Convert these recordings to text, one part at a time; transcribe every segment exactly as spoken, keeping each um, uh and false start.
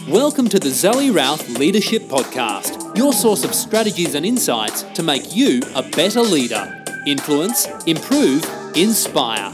Welcome to the Zoe Routh Leadership Podcast, your source of strategies and insights to make you a better leader. Influence, improve, inspire.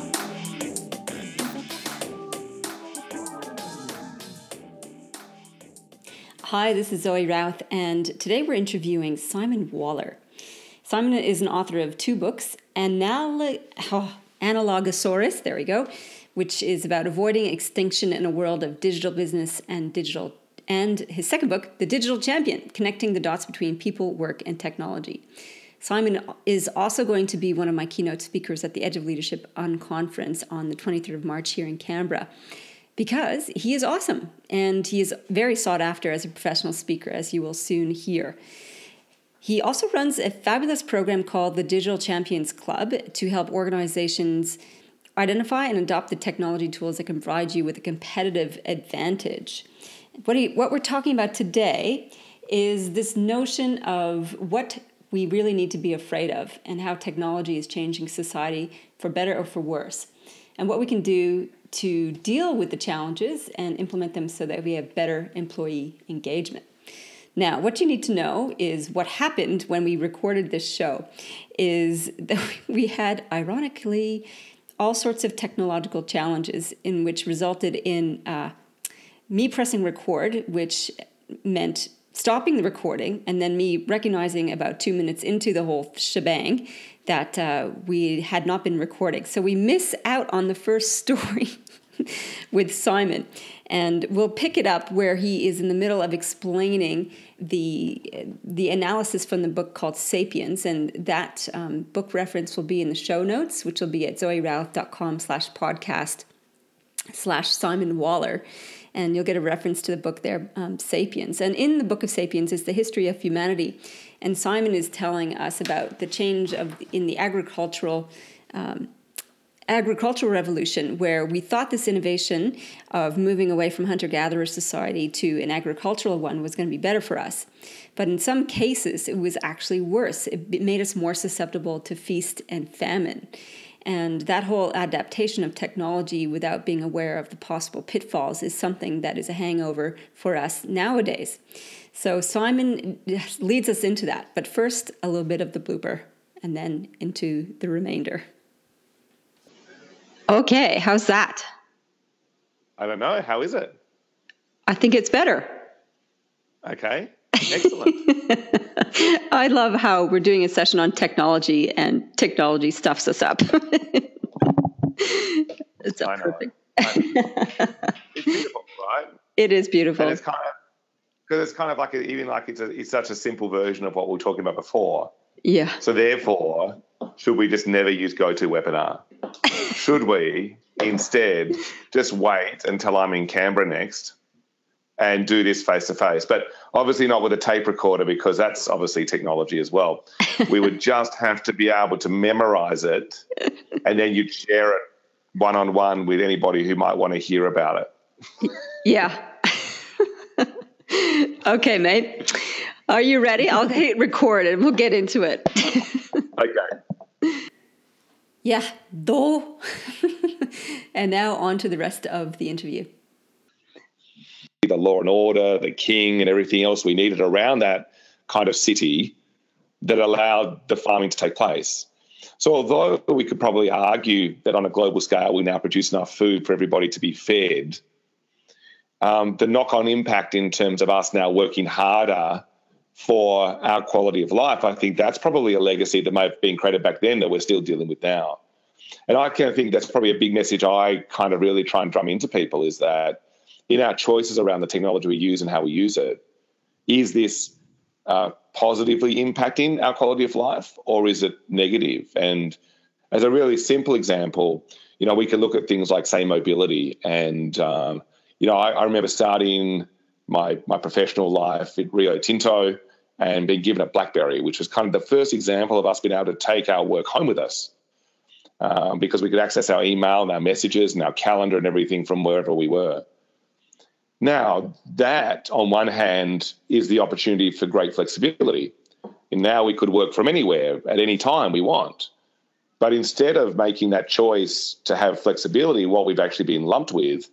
Hi, this is Zoe Routh, and today we're interviewing Simon Waller. Simon is an author of two books, Anal- oh, Analogosaurus, there we go, which is about avoiding extinction in a world of digital business and digital, and his second book, The Digital Champion, Connecting the Dots Between People, Work, and Technology. Simon is also going to be one of my keynote speakers at the Edge of Leadership Unconference on the twenty-third of March here in Canberra, because he is awesome, and he is very sought after as a professional speaker, as you will soon hear. He also runs a fabulous program called the Digital Champions Club to help organizations identify and adopt the technology tools that can provide you with a competitive advantage. What, he, what we're talking about today is this notion of what we really need to be afraid of and how technology is changing society for better or for worse, and what we can do to deal with the challenges and implement them so that we have better employee engagement. Now, what you need to know is what happened when we recorded this show is that we had, ironically, all sorts of technological challenges in which resulted in uh, me pressing record, which meant stopping the recording, and then me recognizing about two minutes into the whole shebang that uh, we had not been recording. So we miss out on the first story with Simon, and we'll pick it up where he is in the middle of explaining the the analysis from the book called Sapiens, and that um, book reference will be in the show notes, which will be at zoerouth.com slash podcast slash Simon Waller, and you'll get a reference to the book there, um, Sapiens. And in the book of Sapiens is the history of humanity, and Simon is telling us about the change of in the agricultural um, agricultural revolution, where we thought this innovation of moving away from hunter-gatherer society to an agricultural one was going to be better for us. But in some cases, it was actually worse. It made us more susceptible to feast and famine. And that whole adaptation of technology without being aware of the possible pitfalls is something that is a hangover for us nowadays. So Simon leads us into that. But first, a little bit of the blooper, and then into the remainder. Okay, how's that? I don't know. How is it? I think it's better. Okay, excellent. I love how we're doing a session on technology and technology stuffs us up. It's I know. perfect. It's beautiful, right? It is beautiful. And it's kind of because it's kind of like a, even like it's a, it's such a simple version of what we were talking about before. Yeah. So therefore, should we just never use GoToWebinar? Should we instead just wait until I'm in Canberra next and do this face-to-face? But obviously not with a tape recorder, because that's obviously technology as well. We would just have to be able to memorize it, and then you'd share it one-on-one with anybody who might want to hear about it. Yeah. Okay, mate. Are you ready? I'll hit record and we'll get into it. Okay. Yeah, do. And now on to the rest of the interview. The law and order, the king and everything else we needed around that kind of city that allowed the farming to take place. So although we could probably argue that on a global scale we now produce enough food for everybody to be fed, um, the knock-on impact in terms of us now working harder for our quality of life, I think that's probably a legacy that may have been created back then that we're still dealing with now. And I kind of think that's probably a big message I kind of really try and drum into people, is that in our choices around the technology we use and how we use it, is this uh, positively impacting our quality of life, or is it negative? And as a really simple example, you know, we can look at things like, say, mobility. And, um, you know, I, I remember starting my my professional life at Rio Tinto and being given a BlackBerry, which was kind of the first example of us being able to take our work home with us, um, because we could access our email and our messages and our calendar and everything from wherever we were. Now, that, on one hand, is the opportunity for great flexibility. And now we could work from anywhere at any time we want. But instead of making that choice to have flexibility, what we've actually been lumped with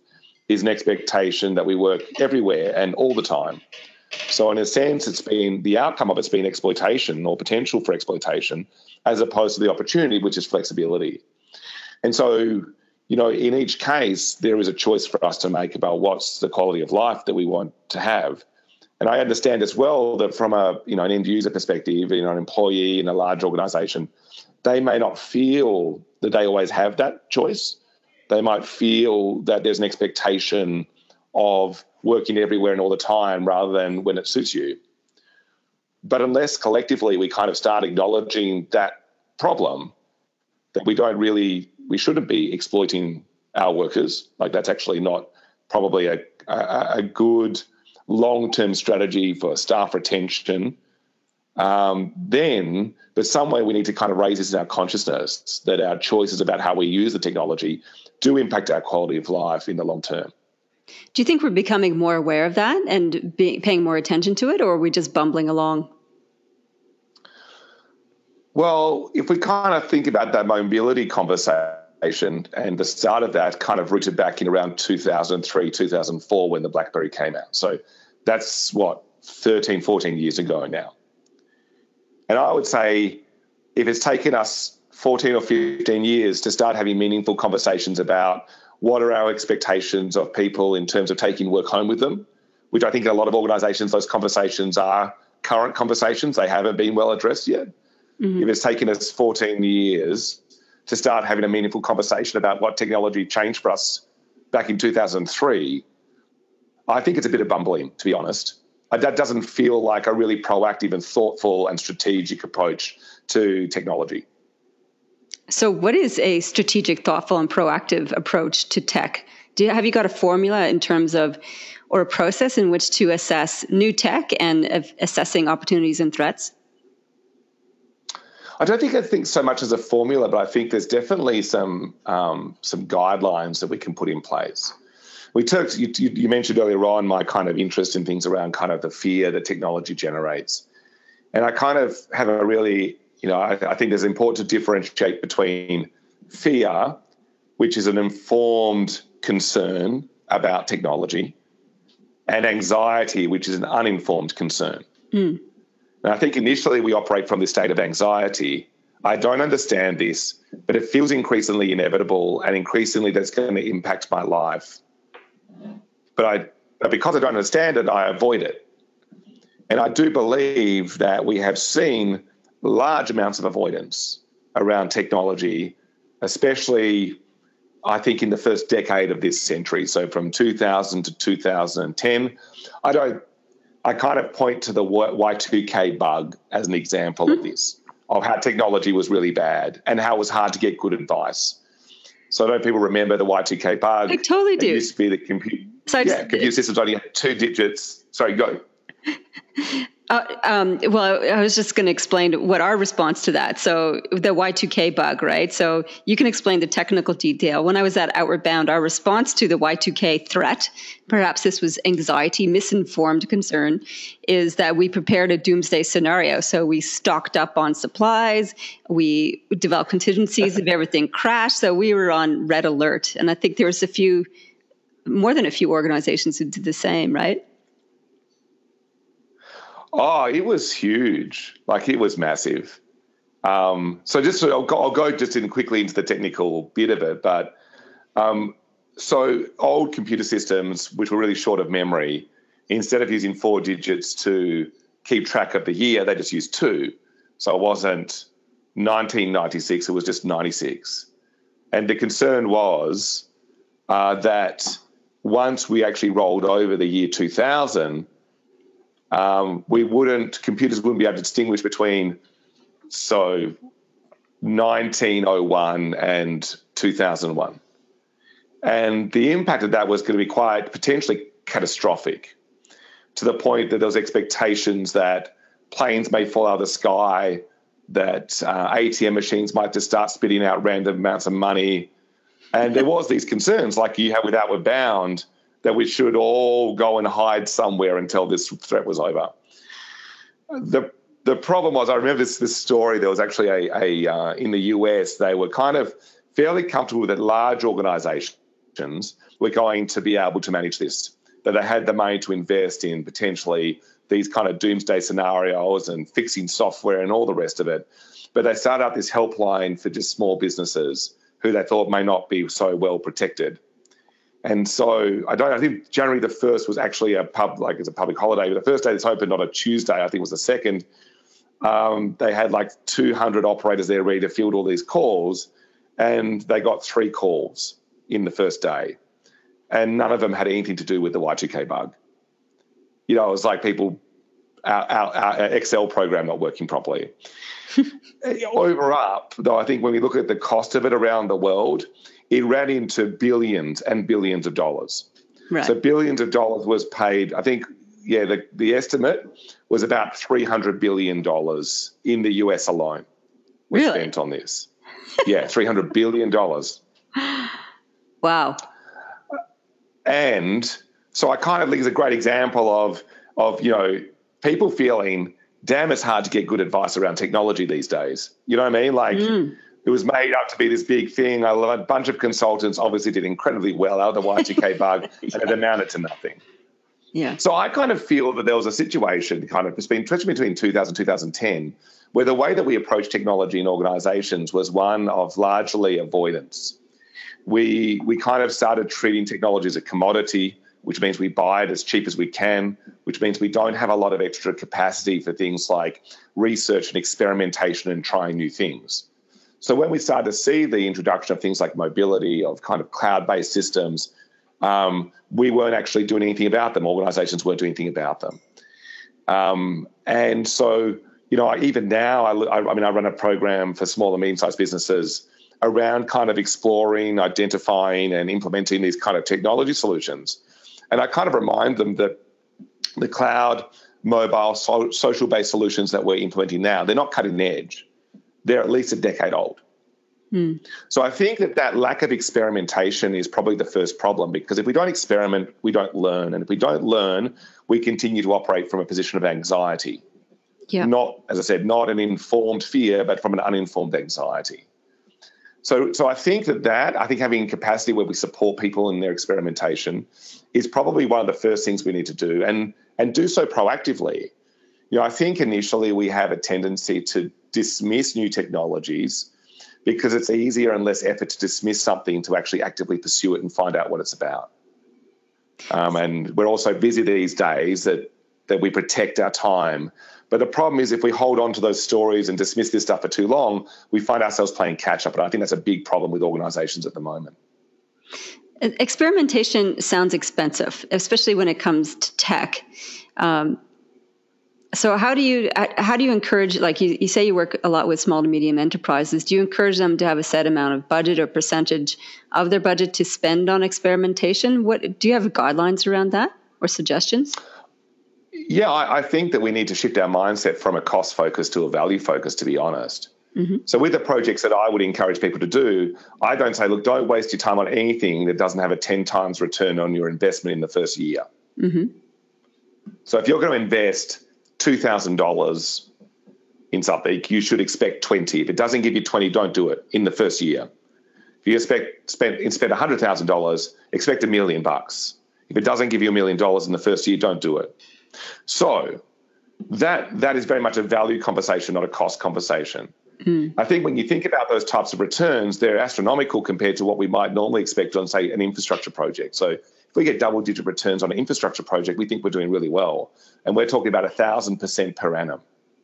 is an expectation that we work everywhere and all the time. So in a sense, it's been the outcome of it's been exploitation or potential for exploitation, as opposed to the opportunity, which is flexibility. And so, you know, in each case, there is a choice for us to make about what's the quality of life that we want to have. And I understand as well that from a, you know, an end user perspective, you know, an employee in a large organization, they may not feel that they always have that choice. They might feel that there's an expectation of working everywhere and all the time rather than when it suits you. But unless collectively we kind of start acknowledging that problem, that we don't really, we shouldn't be exploiting our workers, like that's actually not probably a, a, a good long-term strategy for staff retention, um, then there's some way we need to kind of raise this in our consciousness that our choices about how we use the technology do impact our quality of life in the long term. Do you think we're becoming more aware of that and be, paying more attention to it, or are we just bumbling along? Well, if we kind of think about that mobility conversation and the start of that kind of rooted back in around two thousand three, two thousand four when the BlackBerry came out. So that's what, thirteen, fourteen years ago now. And I would say if it's taken us fourteen or fifteen years to start having meaningful conversations about what are our expectations of people in terms of taking work home with them, which I think in a lot of organisations, those conversations are current conversations. They haven't been well addressed yet. Mm-hmm. If it's taken us fourteen years to start having a meaningful conversation about what technology changed for us back in two thousand three, I think it's a bit of bumbling, to be honest. That doesn't feel like a really proactive and thoughtful and strategic approach to technology. So what is a strategic, thoughtful, and proactive approach to tech? Do you, have you got a formula in terms of, or a process in which to assess new tech and uh, assessing opportunities and threats? I don't think I think so much as a formula, but I think there's definitely some um, some guidelines that we can put in place. We talked, you, you mentioned earlier on my kind of interest in things around kind of the fear that technology generates. And I kind of have a really, you know, I, I think it's important to differentiate between fear, which is an informed concern about technology, and anxiety, which is an uninformed concern. Mm. And I think initially we operate from this state of anxiety. I don't understand this, but it feels increasingly inevitable and increasingly that's going to impact my life. But I, but because I don't understand it, I avoid it. And I do believe that we have seen large amounts of avoidance around technology, especially, I think, in the first decade of this century. So from two thousand to two thousand ten, I don't, I kind of point to the Y two K bug as an example mm-hmm. of this, of how technology was really bad and how it was hard to get good advice. So I don't know if people remember the Y two K bug. I totally do. It used to be the computer. So yeah, computer systems only had two digits. Sorry, go. Uh, um, well, I was just going to explain what our response to that. So the Y two K bug, right? So you can explain the technical detail. When I was at Outward Bound, our response to the Y two K threat, perhaps this was anxiety, misinformed concern, is that we prepared a doomsday scenario. So we stocked up on supplies, we developed contingencies if everything crashed. So we were on red alert. And I think there was a few, more than a few organizations who did the same, right? Oh, it was huge. Like, it was massive. Um, so just I'll go, I'll go just in quickly into the technical bit of it. But um, so old computer systems, which were really short of memory, instead of using four digits to keep track of the year, they just used two. So it wasn't nineteen ninety-six, it was just ninety-six. And the concern was uh, that once we actually rolled over the year two thousand, Um, we wouldn't, computers wouldn't be able to distinguish between, so nineteen oh one and two thousand one. And the impact of that was going to be quite potentially catastrophic, to the point that there was expectations that planes may fall out of the sky, that uh, A T M machines might just start spitting out random amounts of money. And there was these concerns, like you have with Outward Bound, that we should all go and hide somewhere until this threat was over. The the problem was, I remember this this story, there was actually a, a uh, in the U S, they were kind of fairly comfortable with a large organization were going to be able to manage this, that they had the money to invest in potentially these kind of doomsday scenarios and fixing software and all the rest of it. But they started up this helpline for just small businesses who they thought may not be so well protected. And so I don't. I think January the first was actually a pub, like it's a public holiday. But the first day it's opened on a Tuesday, I think it was the second. Um, they had like two hundred operators there ready to field all these calls, and they got three calls in the first day, and none of them had anything to do with the Y two K bug. You know, it was like people, our, our, our Excel program not working properly. Over up, though, I think when we look at the cost of it around the world, it ran into billions and billions of dollars. Right. So billions of dollars was paid. I think, yeah, the, the estimate was about three hundred billion dollars in the U S alone was really? spent on this. Yeah, three hundred billion dollars. Wow. And so I kind of think it's a great example of, of, you know, people feeling, damn, it's hard to get good advice around technology these days. You know what I mean? Like, mm. It was made up to be this big thing. A bunch of consultants obviously did incredibly well out of the Y two K bug, and it amounted to nothing. Yeah. So I kind of feel that there was a situation kind of between, between two thousand, two thousand ten, where the way that we approached technology in organizations was one of largely avoidance. We, we kind of started treating technology as a commodity, which means we buy it as cheap as we can, which means we don't have a lot of extra capacity for things like research and experimentation and trying new things. So when we started to see the introduction of things like mobility, of kind of cloud-based systems, um, we weren't actually doing anything about them. Organizations weren't doing anything about them. Um, and so, you know, even now, I, I mean, I run a program for small and medium-sized businesses around kind of exploring, identifying, and implementing these kind of technology solutions. And I kind of remind them that the cloud, mobile, so, social-based solutions that we're implementing now, they're not cutting edge. They're at least a decade old. Mm. So I think that that lack of experimentation is probably the first problem, because if we don't experiment, we don't learn. And if we don't learn, we continue to operate from a position of anxiety. Yeah. Not, as I said, not an informed fear, but from an uninformed anxiety. So, so I think that that, I think having capacity where we support people in their experimentation is probably one of the first things we need to do, and, and do so proactively. You know, I think initially we have a tendency to dismiss new technologies because it's easier and less effort to dismiss something to actually actively pursue it and find out what it's about. Um, and we're also busy these days that, that we protect our time. But the problem is if we hold on to those stories and dismiss this stuff for too long, we find ourselves playing catch up. And I think that's a big problem with organizations at the moment. Experimentation sounds expensive, especially when it comes to tech. Um, so how do you how do you encourage, like you, you say you work a lot with small to medium enterprises, do you encourage them to have a set amount of budget or percentage of their budget to spend on experimentation? What do you have guidelines around that or suggestions? Yeah, I, I think that we need to shift our mindset from a cost focus to a value focus, to be honest. Mm-hmm. So with the projects that I would encourage people to do, I don't say, look, don't waste your time on anything that doesn't have a ten times return on your investment in the first year. Mm-hmm. So if you're going to invest two thousand dollars in something, you should expect twenty. If it doesn't give you twenty, don't do it in the first year. If you expect spend, spend one hundred thousand dollars, expect a million bucks. If it doesn't give you a million dollars in the first year, don't do it. So that that is very much a value conversation, not a cost conversation. Mm. I think when you think about those types of returns, they're astronomical compared to what we might normally expect on, say, an infrastructure project. So if we get double-digit returns on an infrastructure project, we think we're doing really well. And we're talking about one thousand percent per annum.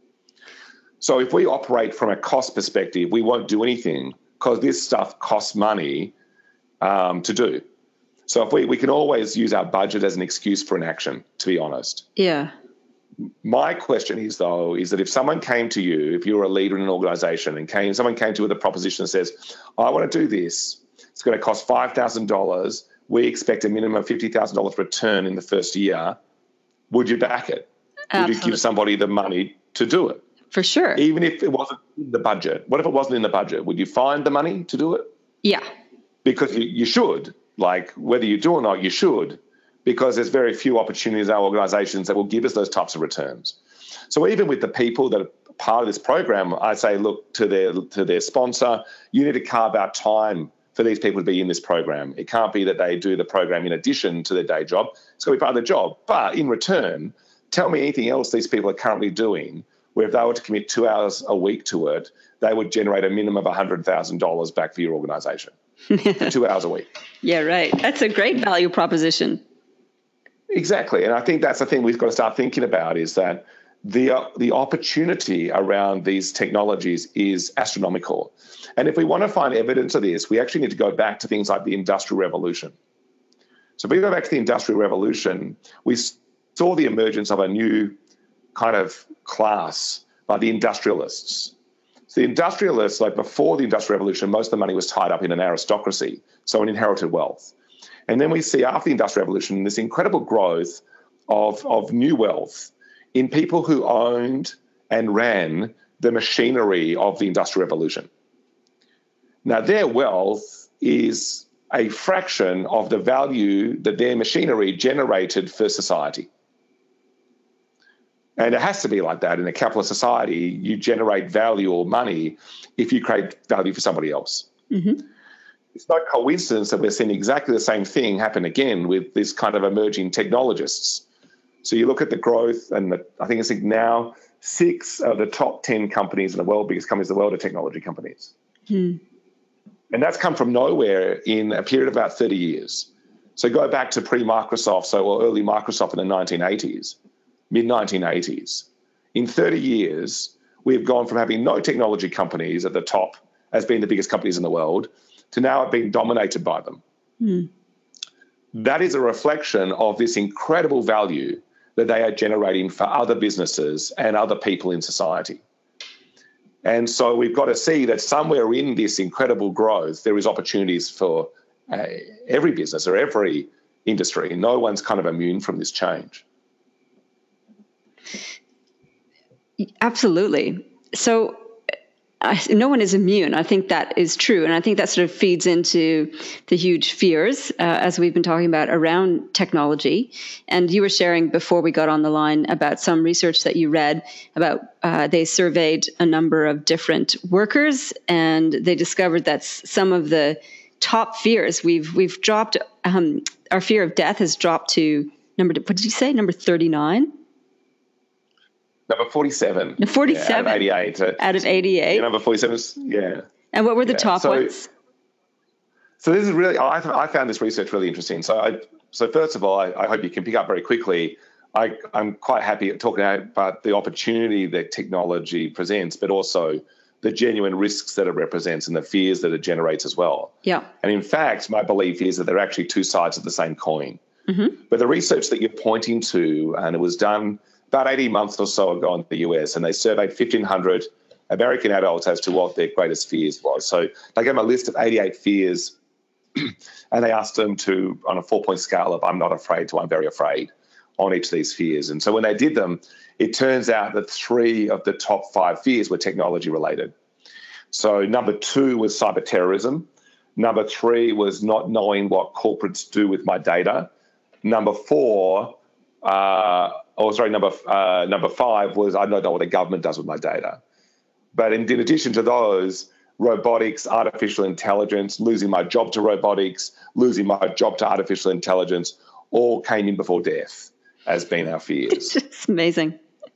So if we operate from a cost perspective, we won't do anything because this stuff costs money um, to do. So if we, we can always use our budget as an excuse for inaction, to be honest. Yeah. My question is, though, is that if someone came to you, if you were a leader in an organization and came, someone came to you with a proposition that says, I want to do this, it's going to cost five thousand dollars, we expect a minimum of fifty thousand dollars return in the first year, would you back it? Absolutely. Would you give somebody the money to do it? For sure. Even if it wasn't in the budget. What if it wasn't in the budget? Would you find the money to do it? Yeah. Because you, you should. Like, whether you do or not, you should, because there's very few opportunities in our organizations that will give us those types of returns. So even with the people that are part of this program, I say, look, to their to their sponsor, you need to carve out time for these people to be in this program. It can't be that they do the program in addition to their day job. It's got to be part of the job. But in return, tell me anything else these people are currently doing where if they were to commit two hours a week to it, they would generate a minimum of one hundred thousand dollars back for your organisation for two hours a week. Yeah, right. That's a great value proposition. Exactly. And I think that's the thing we've got to start thinking about is that the uh, the opportunity around these technologies is astronomical. And if we want to find evidence of this, we actually need to go back to things like the Industrial Revolution. So if we go back to the Industrial Revolution, we saw the emergence of a new kind of class by the industrialists. So the industrialists, like before the Industrial Revolution, most of the money was tied up in an aristocracy, so an inherited wealth. And then we see after the Industrial Revolution this incredible growth of, of new wealth in people who owned and ran the machinery of the Industrial Revolution. Now, their wealth is a fraction of the value that their machinery generated for society. And it has to be like that. In a capitalist society, you generate value or money if you create value for somebody else. Mm-hmm. It's no coincidence that we're seeing exactly the same thing happen again with this kind of emerging technologists. So you look at the growth, and the, I think it's now six of the top ten companies in the world, biggest companies in the world, are technology companies. Mm. And that's come from nowhere in a period of about thirty years. So go back to pre-Microsoft, so or early Microsoft in the nineteen eighties, mid nineteen eighties. In thirty years, we've gone from having no technology companies at the top as being the biggest companies in the world to now it being dominated by them. Mm. That is a reflection of this incredible value that they are generating for other businesses and other people in society. And so we've got to see that somewhere in this incredible growth, there is opportunities for uh, every business or every industry. No one's kind of immune from this change. Absolutely. So I, no one is immune. I think that is true. And I think that sort of feeds into the huge fears, uh, as we've been talking about, around technology. And you were sharing before we got on the line about some research that you read about, uh, they surveyed a number of different workers, and they discovered that some of the top fears, we've we've dropped, um, our fear of death has dropped to number, what did you say, number thirty-nine? Number forty-seven. No, forty-seven. Yeah, out of eighty-eight. Out of eighty-eight. Yeah, number forty-seven, yeah. And what were the yeah. top so, ones? So this is really, I, I found this research really interesting. So I, so first of all, I, I hope you can pick up very quickly. I, I'm quite happy at talking about the opportunity that technology presents, but also the genuine risks that it represents and the fears that it generates as well. Yeah. And in fact, my belief is that they're actually two sides of the same coin. Mm-hmm. But the research that you're pointing to, and it was done about eighteen months or so ago in the U S, and they surveyed fifteen hundred American adults as to what their greatest fears was. So they gave them a list of eighty-eight fears, and they asked them to, on a four-point scale of I'm not afraid to I'm very afraid, on each of these fears. And so when they did them, it turns out that three of the top five fears were technology-related. So number two was cyber terrorism. Number three was not knowing what corporates do with my data. Number four... Uh, oh, sorry, number uh, number five was I don't know what the government does with my data. But in, in addition to those, robotics, artificial intelligence, losing my job to robotics, losing my job to artificial intelligence, all came in before death as being our fears. It's amazing.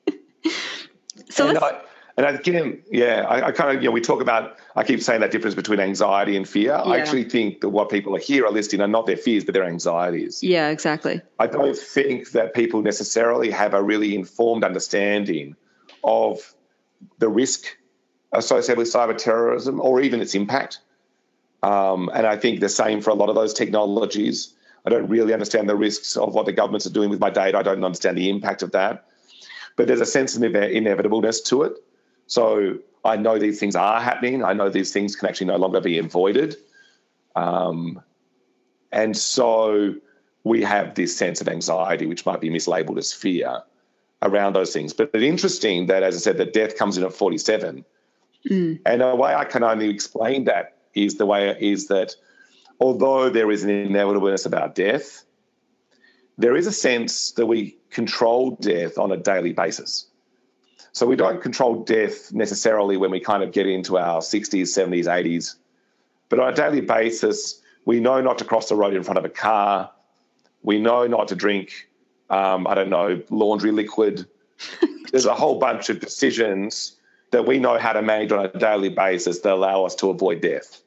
so and, let's... I, and again, yeah, I, I kind of, you know, we talk about, I keep saying that difference between anxiety and fear. Yeah. I actually think that what people are here are listing are not their fears, but their anxieties. Yeah, exactly. I don't think that people necessarily have a really informed understanding of the risk associated with cyber terrorism or even its impact. Um, and I think the same for a lot of those technologies. I don't really understand the risks of what the governments are doing with my data. I don't understand the impact of that. But there's a sense of inevitableness to it. So I know these things are happening. I know these things can actually no longer be avoided. Um, and so we have this sense of anxiety, which might be mislabeled as fear, around those things. But it's interesting that, as I said, that death comes in at forty-seven. Mm. And the way I can only explain that is the way is that although there is an inevitableness about death, there is a sense that we control death on a daily basis. So we don't control death necessarily when we kind of get into our sixties, seventies, eighties. But on a daily basis, we know not to cross the road in front of a car. We know not to drink, um, I don't know, laundry liquid. There's a whole bunch of decisions that we know how to manage on a daily basis that allow us to avoid death.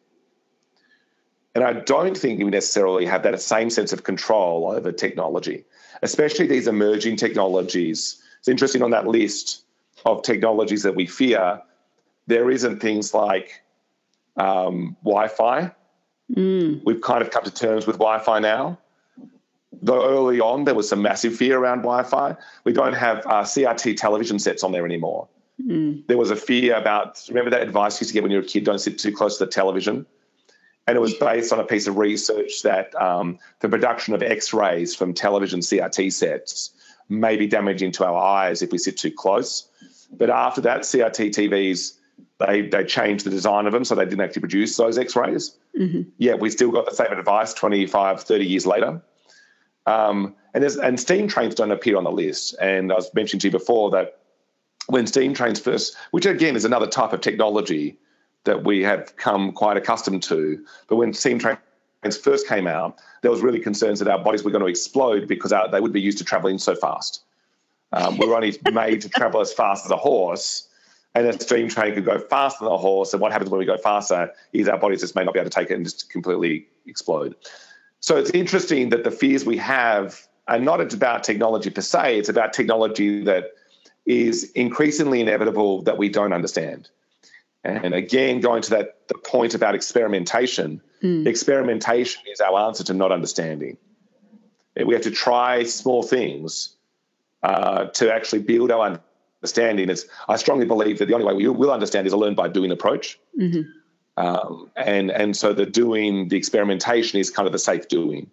And I don't think we necessarily have that same sense of control over technology, especially these emerging technologies. It's interesting, on that list of technologies that we fear, there isn't things like um, Wi-Fi. Mm. We've kind of come to terms with Wi-Fi now. Though early on there was some massive fear around Wi-Fi, we don't have uh, C R T television sets on there anymore. Mm. There was a fear about, remember that advice you used to get when you were a kid, don't sit too close to the television? And it was based on a piece of research that um, the production of X-rays from television C R T sets may be damaging to our eyes if we sit too close. But after that, C R T T Vs, they they changed the design of them so they didn't actually produce those X-rays. Mm-hmm. Yeah, we still got the same advice twenty-five, thirty years later. Um, and, there's, and steam trains don't appear on the list. And I was mentioning to you before that when steam trains first, which again is another type of technology that we have come quite accustomed to, but when steam trains first came out, there was really concerns that our bodies were going to explode because our, they would be used to travelling so fast. Um, we were only made to travel as fast as a horse, and a steam train could go faster than a horse. And what happens when we go faster is our bodies just may not be able to take it and just completely explode. So it's interesting that the fears we have are not about technology per se, it's about technology that is increasingly inevitable that we don't understand. And again, going to that the point about experimentation, mm. experimentation is our answer to not understanding. We have to try small things uh, to actually build our understanding. It's, I strongly believe that the only way we will understand is a learn by doing approach. Mm-hmm. Um, and, and so the doing, the experimentation is kind of the safe doing.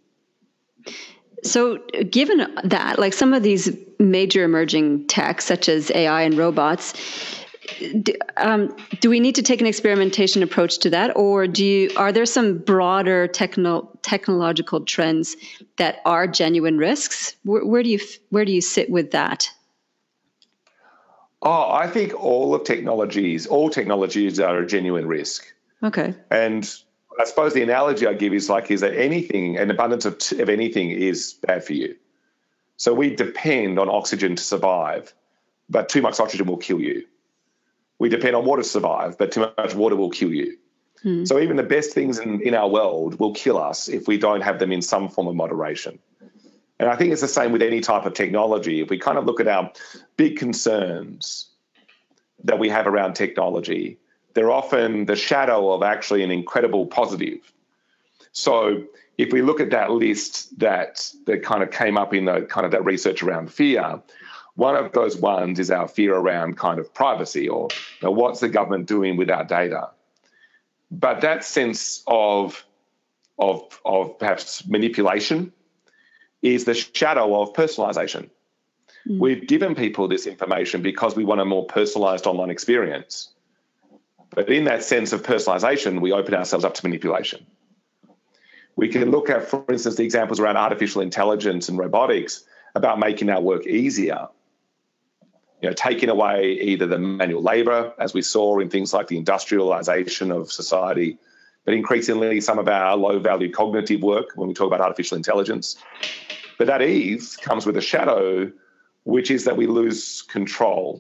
So given that, like some of these major emerging tech, such as A I and robots, do, um, do we need to take an experimentation approach to that? Or do you, are there some broader techno, technological trends that are genuine risks? Where, where do you, where do you sit with that? Oh, I think all of technologies, all technologies are a genuine risk. Okay. And I suppose the analogy I give is like is that anything, an abundance of, of anything is bad for you. So we depend on oxygen to survive, but too much oxygen will kill you. We depend on water to survive, but too much water will kill you. Hmm. So even the best things in, in our world will kill us if we don't have them in some form of moderation. And I think it's the same with any type of technology. If we kind of look at our big concerns that we have around technology, they're often the shadow of actually an incredible positive. So if we look at that list that, that kind of came up in the kind of that research around fear, one of those ones is our fear around kind of privacy, or you know, what's the government doing with our data? But that sense of, of, of perhaps manipulation is the shadow of personalization. Mm. We've given people this information because we want a more personalized online experience. But in that sense of personalization, we open ourselves up to manipulation. We can look at, for instance, the examples around artificial intelligence and robotics about making our work easier. You know, taking away either the manual labor, as we saw in things like the industrialization of society, but increasingly some of our low-value cognitive work when we talk about artificial intelligence. But that ease comes with a shadow, which is that we lose control.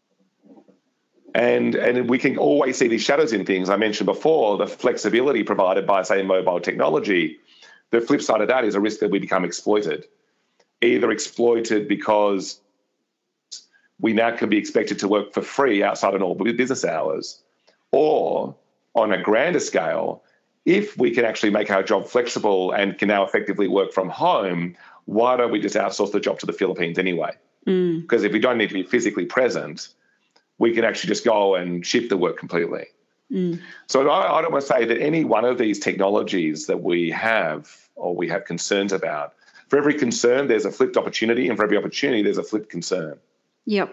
And, and we can always see these shadows in things. I mentioned before the flexibility provided by, say, mobile technology. The flip side of that is a risk that we become exploited, either exploited because we now can be expected to work for free outside of normal business hours, or on a grander scale, if we can actually make our job flexible and can now effectively work from home, why don't we just outsource the job to the Philippines anyway? Mm. Because if we don't need to be physically present, we can actually just go and shift the work completely. Mm. So I, I don't want to say that any one of these technologies that we have or we have concerns about, for every concern, there's a flipped opportunity, and for every opportunity, there's a flipped concern. Yep.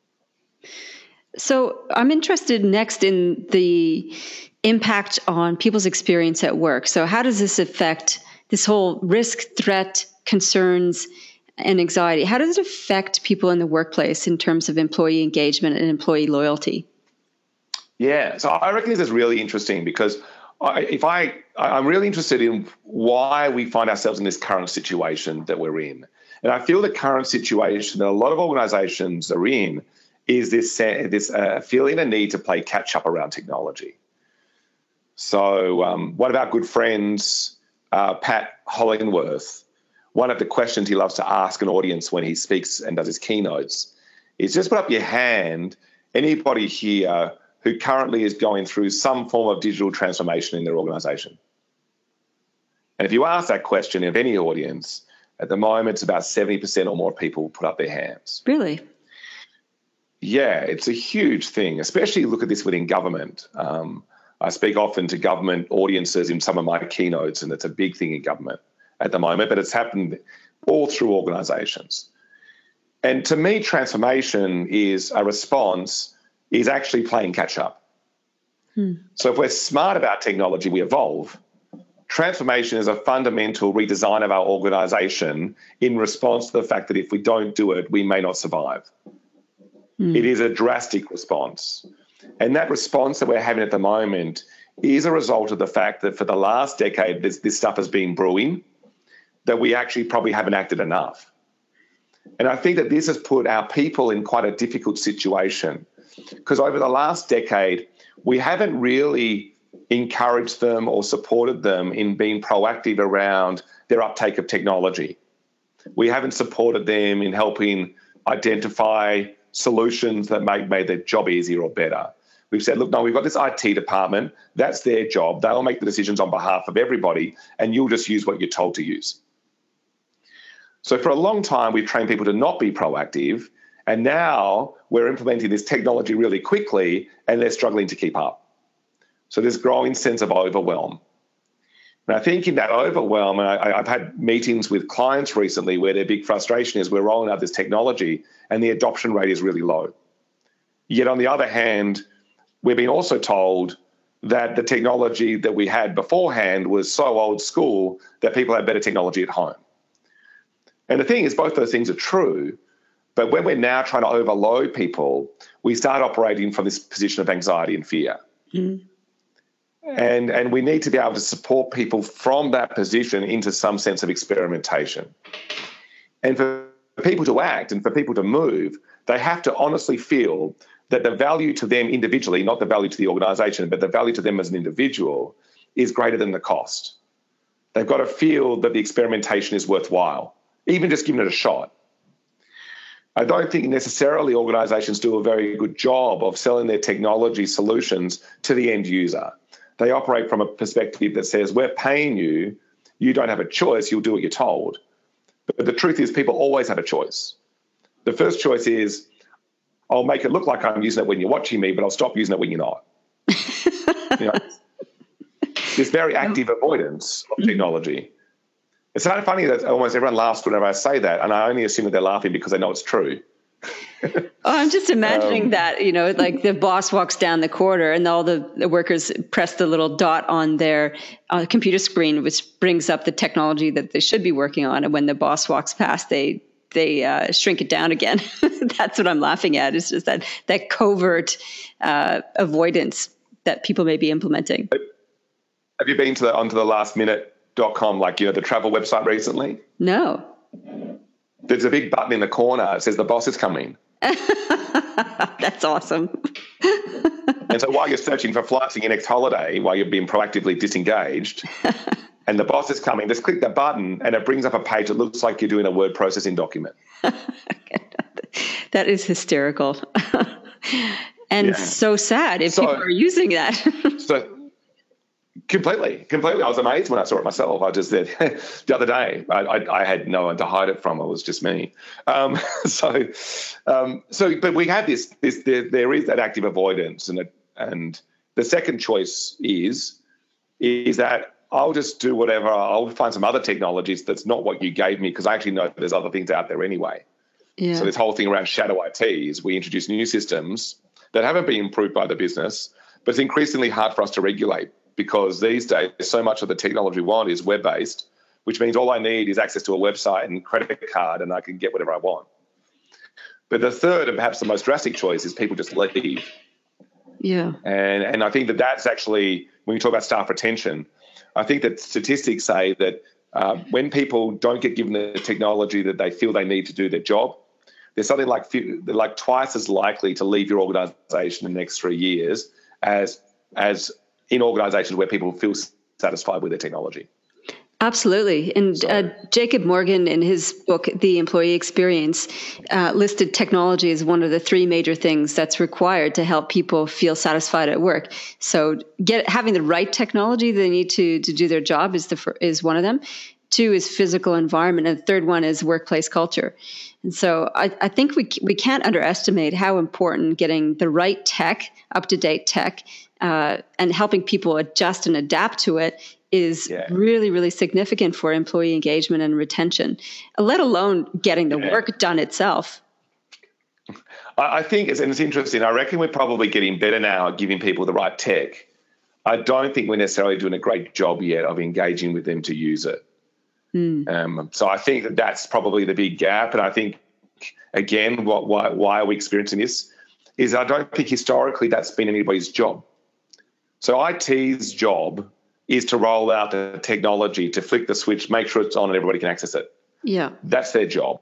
So I'm interested next in the impact on people's experience at work. So how does this affect this whole risk, threat, concerns, and anxiety? How does it affect people in the workplace in terms of employee engagement and employee loyalty? Yeah, so I reckon this is really interesting because I, if I, I'm really interested in why we find ourselves in this current situation that we're in. And I feel the current situation that a lot of organisations are in is this, this uh, feeling a need to play catch up around technology. So um, one of our good friends, uh, Pat Hollingworth, one of the questions he loves to ask an audience when he speaks and does his keynotes is just put up your hand, anybody here who currently is going through some form of digital transformation in their organisation. And if you ask that question of any audience, at the moment it's about seventy percent or more people put up their hands. Really? Yeah, it's a huge thing, especially look at this within government. Um, I speak often to government audiences in some of my keynotes, and it's a big thing in government at the moment, but it's happened all through organisations. And to me, transformation is a response, is actually playing catch up. Hmm. So if we're smart about technology, we evolve. Transformation is a fundamental redesign of our organisation in response to the fact that if we don't do it, we may not survive. Hmm. It is a drastic response. And that response that we're having at the moment is a result of the fact that for the last decade, this, this stuff has been brewing, that we actually probably haven't acted enough. And I think that this has put our people in quite a difficult situation because over the last decade, we haven't really encouraged them or supported them in being proactive around their uptake of technology. We haven't supported them in helping identify solutions that make made their job easier or better. We've said, look, no, we've got this I T department. That's their job. They'll make the decisions on behalf of everybody, and you'll just use what you're told to use. So for a long time, we've trained people to not be proactive, and now we're implementing this technology really quickly, and they're struggling to keep up. So there's growing sense of overwhelm. And I think in that overwhelm, and I, I've had meetings with clients recently where their big frustration is we're rolling out this technology and the adoption rate is really low. Yet on the other hand, we've been also told that the technology that we had beforehand was so old school that people had better technology at home. And the thing is, both those things are true, but when we're now trying to overload people, we start operating from this position of anxiety and fear. Mm. And, and we need to be able to support people from that position into some sense of experimentation. And for people to act and for people to move, they have to honestly feel that the value to them individually, not the value to the organisation, but the value to them as an individual is greater than the cost. They've got to feel that the experimentation is worthwhile, even just giving it a shot. I don't think necessarily organisations do a very good job of selling their technology solutions to the end user. They operate from a perspective that says, we're paying you, you don't have a choice, you'll do what you're told. But the truth is people always have a choice. The first choice is, I'll make it look like I'm using it when you're watching me, but I'll stop using it when you're not. You know, this very active avoidance of technology. It's kind of funny that almost everyone laughs whenever I say that, and I only assume that they're laughing because they know it's true. Oh, I'm just imagining um, that, you know, like the boss walks down the corridor and all the, the workers press the little dot on their uh, computer screen, which brings up the technology that they should be working on. And when the boss walks past, they they uh, shrink it down again. That's what I'm laughing at. It's just that that covert uh, avoidance that people may be implementing. Have you been to the onto the last minute dot com, like, you know, the travel website recently? No. There's a big button in the corner. It says the boss is coming. That's awesome. And so while you're searching for flights in your next holiday, while you're being proactively disengaged, and the boss is coming, just click the button and it brings up a page that looks like you're doing a word processing document. That is hysterical. And yeah. So sad if so, people are using that. so Completely, completely. I was amazed when I saw it myself. I just said the other day, I, I, I had no one to hide it from. It was just me. Um, so, um, so, but we have this. This there, there is that active avoidance, and it, and the second choice is is that I'll just do whatever. I'll find some other technologies that's not what you gave me because I actually know there's other things out there anyway. Yeah. So this whole thing around shadow I T is we introduce new systems that haven't been improved by the business, but it's increasingly hard for us to regulate. Because these days, so much of the technology we want is web-based, which means all I need is access to a website and credit card and I can get whatever I want. But the third and perhaps the most drastic choice is people just leave. Yeah. And and I think that that's actually when you talk about staff retention, I think that statistics say that uh, when people don't get given the technology that they feel they need to do their job, they're something like they're like twice as likely to leave your organisation in the next three years as as in organisations where people feel satisfied with their technology. Absolutely. And So- uh, Jacob Morgan, in his book, The Employee Experience, uh, listed technology as one of the three major things that's required to help people feel satisfied at work. So get having the right technology they need to, to do their job is the fir- is one of them. Two is physical environment. And the third one is workplace culture. And so I, I think we we can't underestimate how important getting the right tech, up-to-date tech, uh, and helping people adjust and adapt to it is Yeah. really, really significant for employee engagement and retention, let alone getting the Yeah. work done itself. I I think, it's, and it's interesting, I reckon we're probably getting better now at giving people the right tech. I don't think we're necessarily doing a great job yet of engaging with them to use it. Um, so I think that that's probably the big gap. And I think, again, what, why, why are we experiencing this is I don't think historically that's been anybody's job. So I T's job is to roll out the technology, to flick the switch, make sure it's on and everybody can access it. Yeah. That's their job.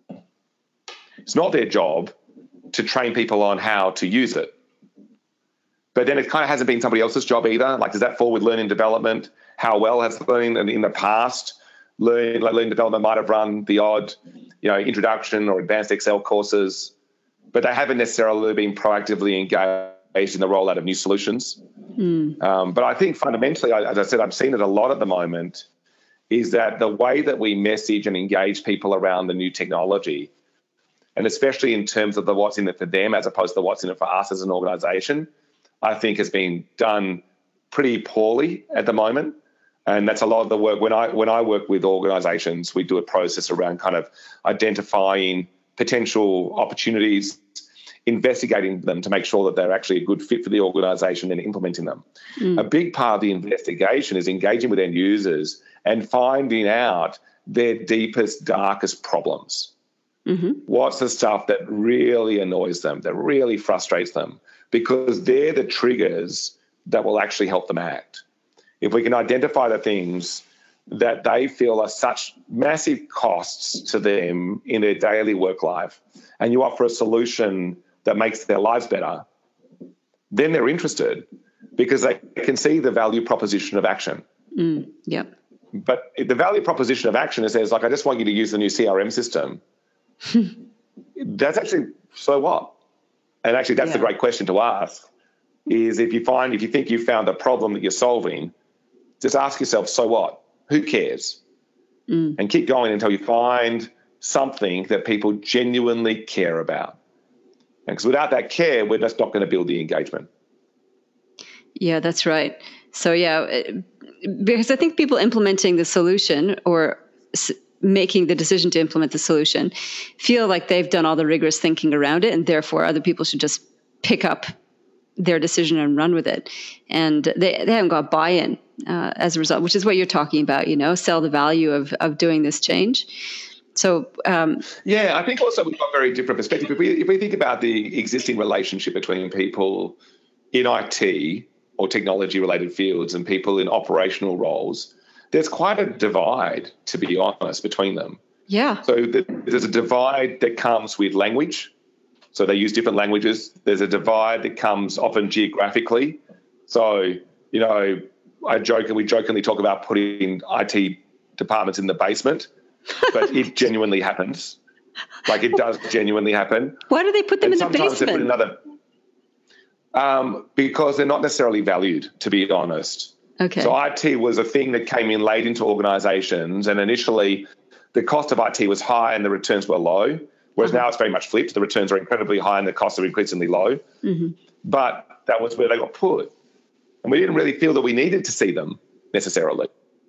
It's not their job to train people on how to use it. But then it kind of hasn't been somebody else's job either. Like, does that fall with learning development? How well has learning in the past, learning, like learning development might have run the odd, you know, introduction or advanced Excel courses, but they haven't necessarily been proactively engaged in the rollout of new solutions. Um, but I think fundamentally, as I said, I've seen it a lot at the moment, is that the way that we message and engage people around the new technology, and especially in terms of the what's in it for them as opposed to the what's in it for us as an organisation, I think has been done pretty poorly at the moment. And that's a lot of the work. When I when I work with organisations, we do a process around kind of identifying potential opportunities, investigating them to make sure that they're actually a good fit for the organisation and implementing them. Mm. A big part of the investigation is engaging with end users and finding out their deepest, darkest problems. Mm-hmm. What's the stuff that really annoys them, that really frustrates them? Because they're the triggers that will actually help them act. If we can identify the things that they feel are such massive costs to them in their daily work life, and you offer a solution that makes their lives better, then they're interested because they can see the value proposition of action. Mm, yep. But the value proposition of action is says, like, I just want you to use the new C R M system. That's actually, so what? And actually, that's yeah. the great question to ask, is if you find, if you think you've found a problem that you're solving, just ask yourself, so what? Who cares? Mm. And keep going until you find something that people genuinely care about. Because without that care, we're just not going to build the engagement. Yeah, that's right. So, yeah, because I think people implementing the solution or s- making the decision to implement the solution feel like they've done all the rigorous thinking around it, and therefore other people should just pick up their decision and run with it. And they, they haven't got buy-in uh, as a result, which is what you're talking about, you know, sell the value of, of doing this change. So, um, yeah, I think also we've got very different perspective. If we, if we think about the existing relationship between people in I T or technology-related fields and people in operational roles, there's quite a divide, to be honest, between them. Yeah. So the, there's a divide that comes with language. So they use different languages. There's a divide that comes often geographically. So, you know, I joke and we jokingly talk about putting I T departments in the basement, but it genuinely happens. Like, it does genuinely happen. Why do they put them and in the sometimes basement? They put another, um, because they're not necessarily valued, to be honest. Okay. So I T was a thing that came in late into organisations, and initially the cost of I T was high and the returns were low, whereas uh-huh. now it's very much flipped. The returns are incredibly high and the costs are increasingly low. Mm-hmm. But that was where they got put. And we didn't really feel that we needed to see them necessarily.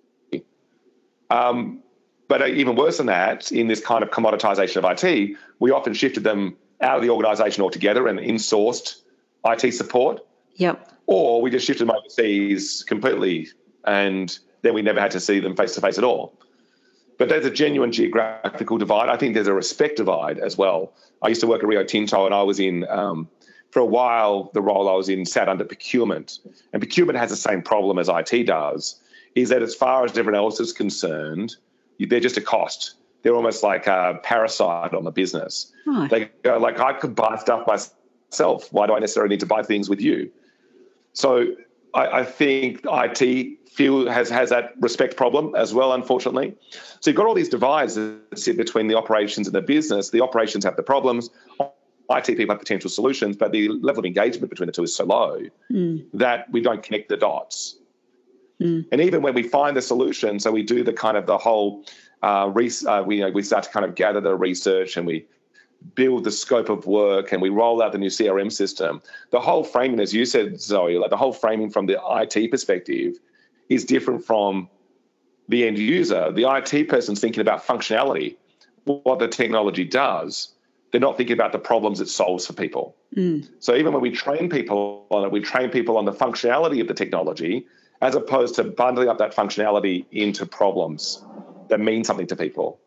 Um, but even worse than that, in this kind of commoditisation of I T, we often shifted them out of the organisation altogether and insourced I T support. Yep. Or we just shifted them overseas completely, and then we never had to see them face-to-face at all. But there's a genuine geographical divide. I think there's a respect divide as well. I used to work at Rio Tinto, and I was in um, for a while, the role I was in sat under procurement. And procurement has the same problem as I T does, is that as far as everyone else is concerned, they're just a cost. They're almost like a parasite on the business. Right. They go, like, I could buy stuff myself. Why do I necessarily need to buy things with you? So I, I think I T feel has, has that respect problem as well, unfortunately. So you've got all these divides that sit between the operations and the business. The operations have the problems. I T people have potential solutions, but the level of engagement between the two is so low mm. that we don't connect the dots. Mm. And even when we find the solution, so we do the kind of the whole, uh, res- uh, we, you know, we start to kind of gather the research and we build the scope of work and we roll out the new C R M system. The whole framing, as you said, Zoe, like the whole framing from the I T perspective is different from the end user. The I T person's thinking about functionality, what the technology does. They're not thinking about the problems it solves for people. Mm. So even when we train people on it, we train people on the functionality of the technology as opposed to bundling up that functionality into problems that mean something to people.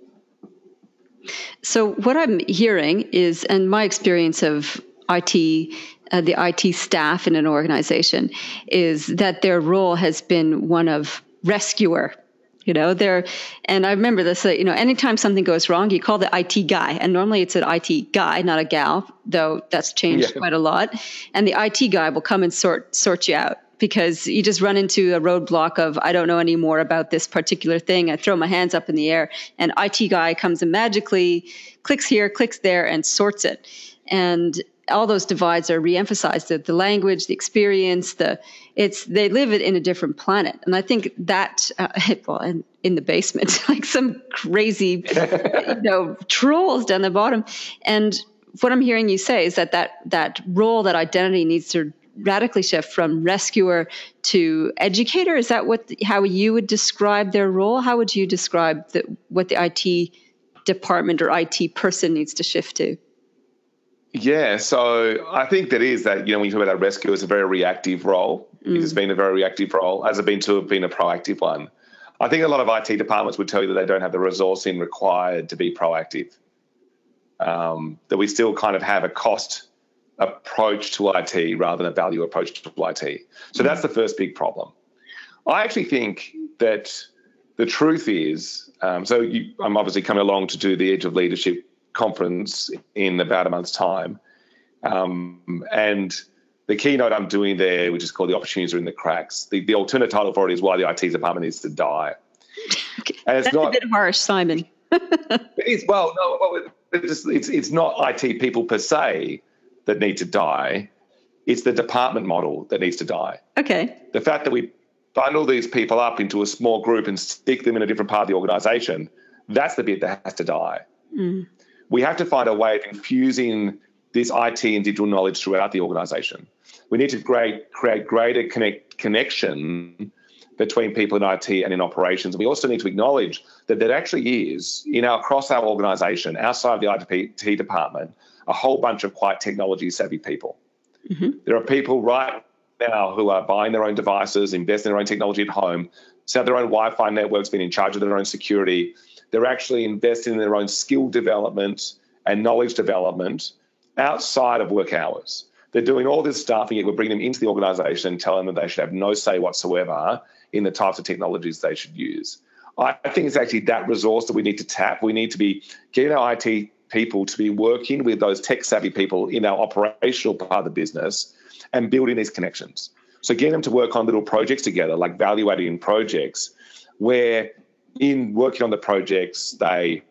So what I'm hearing is, and my experience of I T, uh, the I T staff in an organization, is that their role has been one of rescuer. You know, they're, and I remember this, uh, you know, anytime something goes wrong, you call the I T guy. And normally it's an I T guy, not a gal, though that's changed yeah. quite a lot. And the I T guy will come and sort sort you out because you just run into a roadblock of, I don't know any more about this particular thing. I throw my hands up in the air and I T guy comes and magically clicks here, clicks there and sorts it. And all those divides are reemphasized, the, the language, the experience, the it's they live it in a different planet. And I think that, uh, well, in, in the basement, like some crazy, you know, trolls down the bottom. And what I'm hearing you say is that that, that role, that identity needs to radically shift from rescuer to educator. Is that what how you would describe their role? How would you describe the, what the I T department or I T person needs to shift to? Yeah, so I think that is that, you know, when you talk about that rescue, it's a very reactive role. Mm. It has been a very reactive role, as it been to have been a proactive one. I think a lot of I T departments would tell you that they don't have the resourcing required to be proactive, um, that we still kind of have a cost approach to I T rather than a value approach to I T. So mm. that's the first big problem. I actually think that the truth is, um, so you, I'm obviously coming along to do the Edge of Leadership conference in about a month's time. Um, and the keynote I'm doing there, which is called The Opportunities Are in the Cracks, the, the alternate title for it is Why the I T Department Needs to Die. And it's That's not, a bit harsh, Simon. it's, well, no, it's, it's, it's not I T people per se that need to die. It's the department model that needs to die. Okay. The fact that we bundle these people up into a small group and stick them in a different part of the organisation, that's the bit that has to die. Mm. We have to find a way of infusing this I T and digital knowledge throughout the organisation. We need to create, create greater connect, connection between people in I T and in operations. We also need to acknowledge that there actually is, in our across our organisation, outside of the I T department, a whole bunch of quite technology-savvy people. Mm-hmm. There are people right now who are buying their own devices, investing in their own technology at home, set up their own Wi-Fi networks, being in charge of their own security. They're actually investing in their own skill development and knowledge development outside of work hours. They're doing all this stuff, and yet we're bringing them into the organisation and telling them that they should have no say whatsoever in the types of technologies they should use. I think it's actually that resource that we need to tap. We need to be getting our I T people to be working with those tech-savvy people in our operational part of the business and building these connections. So getting them to work on little projects together, like value-adding projects, where in working on the projects, they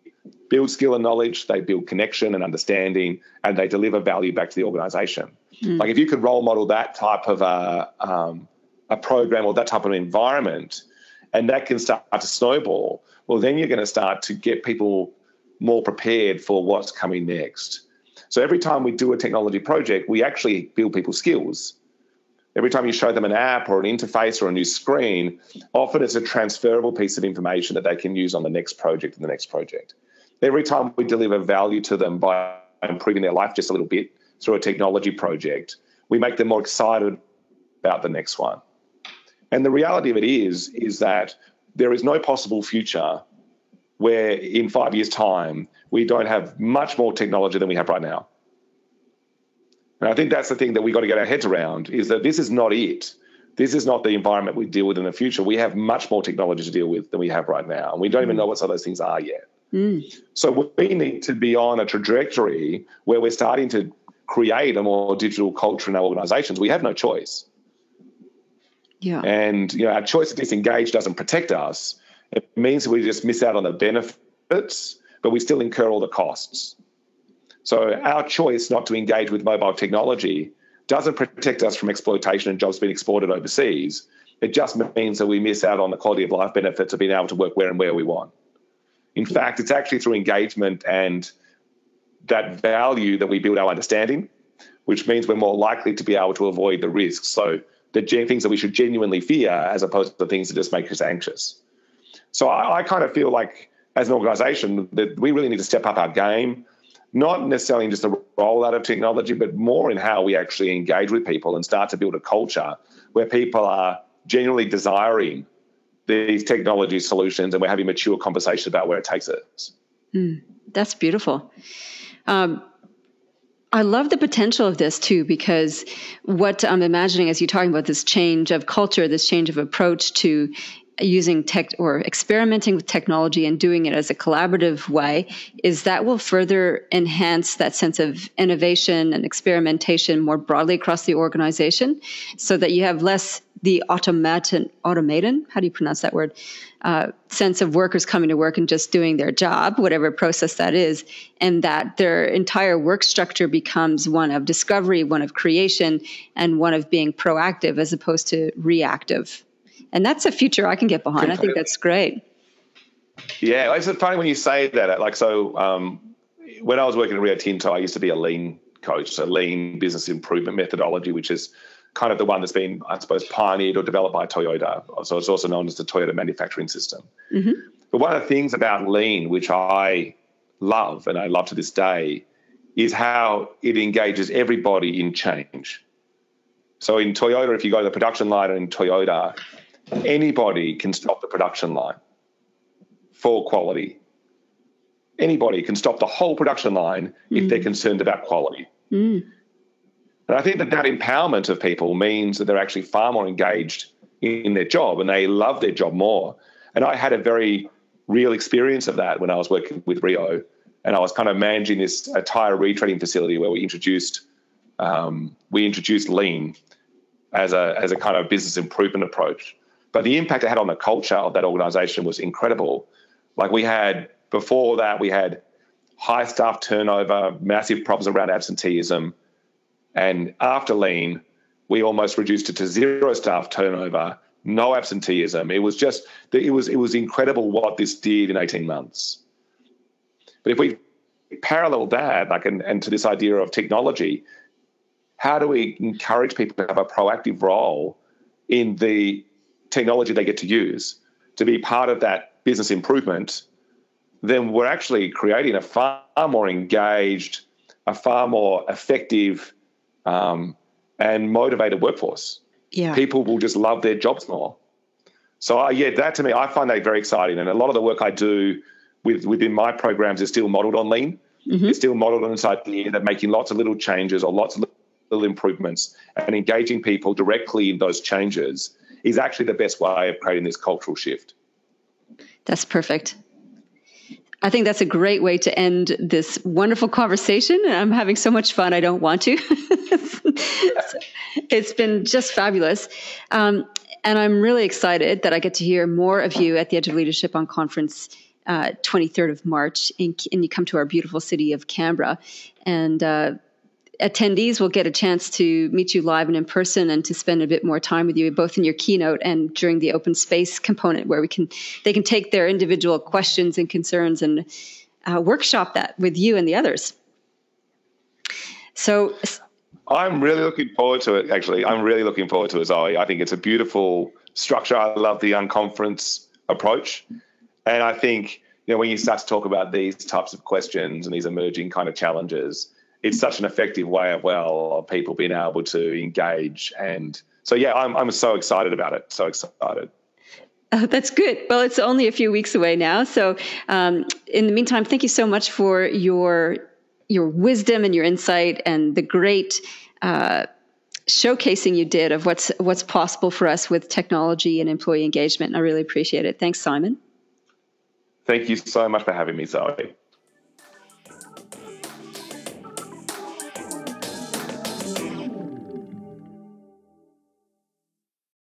build skill and knowledge, they build connection and understanding, and they deliver value back to the organisation. Mm. Like if you could role model that type of a, um, a program or that type of environment, and that can start to snowball, well, then you're going to start to get people more prepared for what's coming next. So every time we do a technology project, we actually build people's skills. Every time you show them an app or an interface or a new screen, often it's a transferable piece of information that they can use on the next project and the next project. Every time we deliver value to them by improving their life just a little bit through a technology project, we make them more excited about the next one. And the reality of it is, is that there is no possible future where in five years' time we don't have much more technology than we have right now. And I think that's the thing that we got to get our heads around, is that this is not it. This is not the environment we deal with in the future. We have much more technology to deal with than we have right now. And we don't even know what some of those things are yet. Mm. So we need to be on a trajectory where we're starting to create a more digital culture in our organizations. We have no choice. Yeah. And, you know, our choice to disengage doesn't protect us. It means we just miss out on the benefits, but we still incur all the costs. So our choice not to engage with mobile technology doesn't protect us from exploitation and jobs being exported overseas. It just means that we miss out on the quality of life benefits of being able to work where and where we want. In fact, it's actually through engagement and that value that we build our understanding, which means we're more likely to be able to avoid the risks. So the gen- things that we should genuinely fear as opposed to the things that just make us anxious. So I, I kind of feel like as an organisation that we really need to step up our game, not necessarily in just the rollout of technology, but more in how we actually engage with people and start to build a culture where people are genuinely desiring these technology solutions and we're having mature conversations about where it takes us. Mm, that's beautiful. Um, I love the potential of this too, because what I'm imagining as you're talking about this change of culture, this change of approach to using tech or experimenting with technology and doing it as a collaborative way, is that will further enhance that sense of innovation and experimentation more broadly across the organization, so that you have less the automaton, automaton, how do you pronounce that word, uh, sense of workers coming to work and just doing their job, whatever process that is, and that their entire work structure becomes one of discovery, one of creation, and one of being proactive as opposed to reactive. And that's a future I can get behind. Completely. I think that's great. Yeah, it's funny when you say that. Like, so um, when I was working at Rio Tinto, I used to be a lean coach, so lean business improvement methodology, which is kind of the one that's been, I suppose, pioneered or developed by Toyota. So it's also known as the Toyota manufacturing system. Mm-hmm. But one of the things about lean, which I love, and I love to this day, is how it engages everybody in change. So in Toyota, if you go to the production line in Toyota, anybody can stop the production line for quality. Anybody can stop the whole production line mm. if they're concerned about quality. Mm. And I think that that empowerment of people means that they're actually far more engaged in their job and they love their job more. And I had a very real experience of that when I was working with Rio, and I was kind of managing this entire retreading facility where we introduced um, we introduced lean as a as a kind of business improvement approach. But the impact it had on the culture of that organization was incredible. Like we had, before that, we had high staff turnover, massive problems around absenteeism. And after lean, we almost reduced it to zero staff turnover, no absenteeism. It was just, it was, it was incredible what this did in eighteen months. But if we parallel that, like, and, and to this idea of technology, how do we encourage people to have a proactive role in the technology they get to use to be part of that business improvement? Then we're actually creating a far more engaged, a far more effective um, and motivated workforce. Yeah. People will just love their jobs more. So, uh, yeah, that to me, I find that very exciting. And a lot of the work I do with within my programs is still modeled on lean. Mm-hmm. It's still modeled on this idea that making lots of little changes or lots of little improvements and engaging people directly in those changes is actually the best way of creating this cultural shift. That's perfect. I think that's a great way to end this wonderful conversation. I'm having so much fun, I don't want to. It's been just fabulous. Um, and I'm really excited that I get to hear more of you at the Edge of Leadership on Conference uh, twenty-third of March, in, and you come to our beautiful city of Canberra. And uh, attendees will get a chance to meet you live and in person and to spend a bit more time with you, both in your keynote and during the open space component, where we can they can take their individual questions and concerns and uh, workshop that with you and the others. So I'm really looking forward to it, actually. I'm really looking forward to it, Zoe. I think it's a beautiful structure. I love the unconference approach. And I think, you know, when you start to talk about these types of questions and these emerging kind of challenges, it's such an effective way of, well, of people being able to engage. And so, yeah, I'm I'm so excited about it. So excited. Oh, that's good. Well, it's only a few weeks away now. So um, in the meantime, thank you so much for your your wisdom and your insight and the great uh, showcasing you did of what's what's possible for us with technology and employee engagement. I really appreciate it. Thanks, Simon. Thank you so much for having me, Zoe.